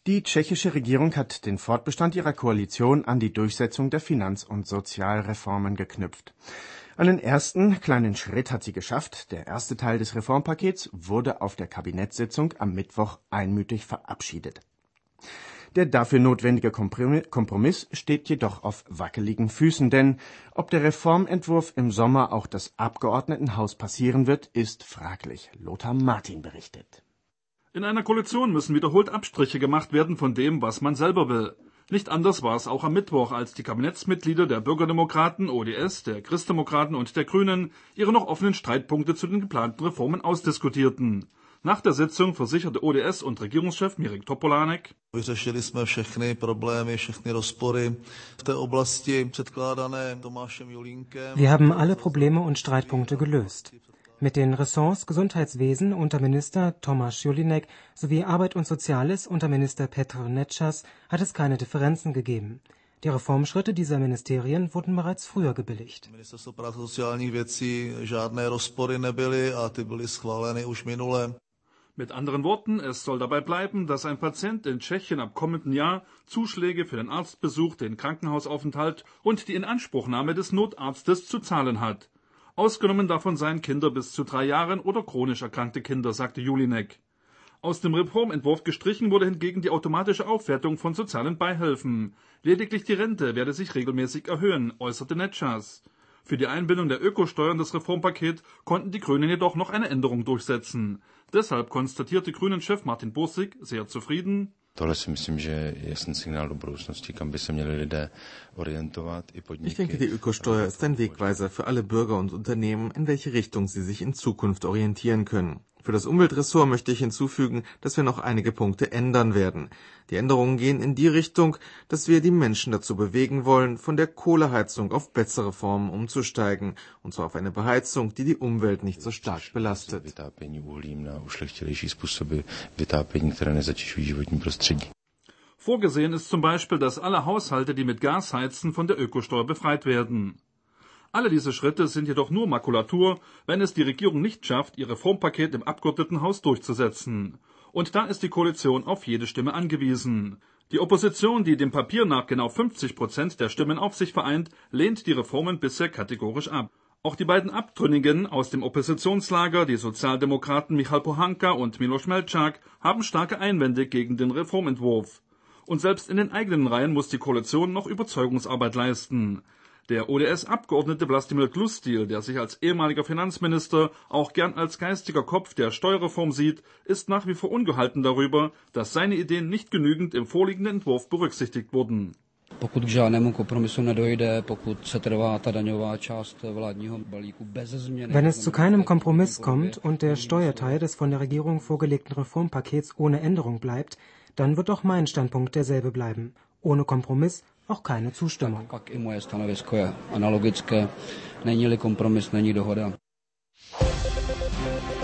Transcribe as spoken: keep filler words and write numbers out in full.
Die tschechische Regierung hat den Fortbestand ihrer Koalition an die Durchsetzung der Finanz- und Sozialreformen geknüpft. Einen ersten kleinen Schritt hat sie geschafft. Der erste Teil des Reformpakets wurde auf der Kabinettssitzung am Mittwoch einmütig verabschiedet. Der dafür notwendige Kompromiss steht jedoch auf wackeligen Füßen, denn ob der Reformentwurf im Sommer auch das Abgeordnetenhaus passieren wird, ist fraglich. Lothar Martin berichtet. In einer Koalition müssen wiederholt Abstriche gemacht werden von dem, was man selber will. Nicht anders war es auch am Mittwoch, als die Kabinettsmitglieder der Bürgerdemokraten, O D S, der Christdemokraten und der Grünen ihre noch offenen Streitpunkte zu den geplanten Reformen ausdiskutierten. Nach der Sitzung versicherte O D S und Regierungschef Mirek Topolánek: Vyřešili jsme všechny problémy, všechny rozpory v té oblasti předkládané Tomášem Julínkem. Wir haben alle Probleme und Streitpunkte gelöst. Mit den Ressorts Gesundheitswesen unter Minister Tomáš Julínek sowie Arbeit und Soziales unter Minister Petr Nečas hat es keine Differenzen gegeben. Die Reformschritte dieser Ministerien wurden bereits früher gebilligt. Ministerstvo práce a sociálních věcí žádné rozpory nebyly a ty byly schváleny už minule. Mit anderen Worten, es soll dabei bleiben, dass ein Patient in Tschechien ab kommenden Jahr Zuschläge für den Arztbesuch, den Krankenhausaufenthalt und die Inanspruchnahme des Notarztes zu zahlen hat. Ausgenommen davon seien Kinder bis zu drei Jahren oder chronisch erkrankte Kinder, sagte Julínek. Aus dem Reformentwurf gestrichen wurde hingegen die automatische Aufwertung von sozialen Beihilfen. Lediglich die Rente werde sich regelmäßig erhöhen, äußerte Nečas. Für die Einbindung der Ökosteuer in das Reformpaket konnten die Grünen jedoch noch eine Änderung durchsetzen. Deshalb konstatierte Grünen-Chef Martin Bursig sehr zufrieden: Ich denke, die Ökosteuer ist ein Wegweiser für alle Bürger und Unternehmen, in welche Richtung sie sich in Zukunft orientieren können. Für das Umweltressort möchte ich hinzufügen, dass wir noch einige Punkte ändern werden. Die Änderungen gehen in die Richtung, dass wir die Menschen dazu bewegen wollen, von der Kohleheizung auf bessere Formen umzusteigen, und zwar auf eine Beheizung, die die Umwelt nicht so stark belastet. Vorgesehen ist zum Beispiel, dass alle Haushalte, die mit Gas heizen, von der Ökosteuer befreit werden. Alle diese Schritte sind jedoch nur Makulatur, wenn es die Regierung nicht schafft, ihr Reformpaket im Abgeordnetenhaus durchzusetzen. Und da ist die Koalition auf jede Stimme angewiesen. Die Opposition, die dem Papier nach genau fünfzig Prozent der Stimmen auf sich vereint, lehnt die Reformen bisher kategorisch ab. Auch die beiden Abtrünnigen aus dem Oppositionslager, die Sozialdemokraten Michal Pohanka und Miloš Melčák, haben starke Einwände gegen den Reformentwurf. Und selbst in den eigenen Reihen muss die Koalition noch Überzeugungsarbeit leisten. Der O D S-Abgeordnete Vlastimil Glustil, der sich als ehemaliger Finanzminister auch gern als geistiger Kopf der Steuerreform sieht, ist nach wie vor ungehalten darüber, dass seine Ideen nicht genügend im vorliegenden Entwurf berücksichtigt wurden. Wenn es zu keinem Kompromiss kommt und der Steuerteil des von der Regierung vorgelegten Reformpakets ohne Änderung bleibt, dann wird auch mein Standpunkt derselbe bleiben. Ohne Kompromiss auch keine Zustimmung. Pak i moje stanovisko je analogické. Není-li kompromis, není dohoda.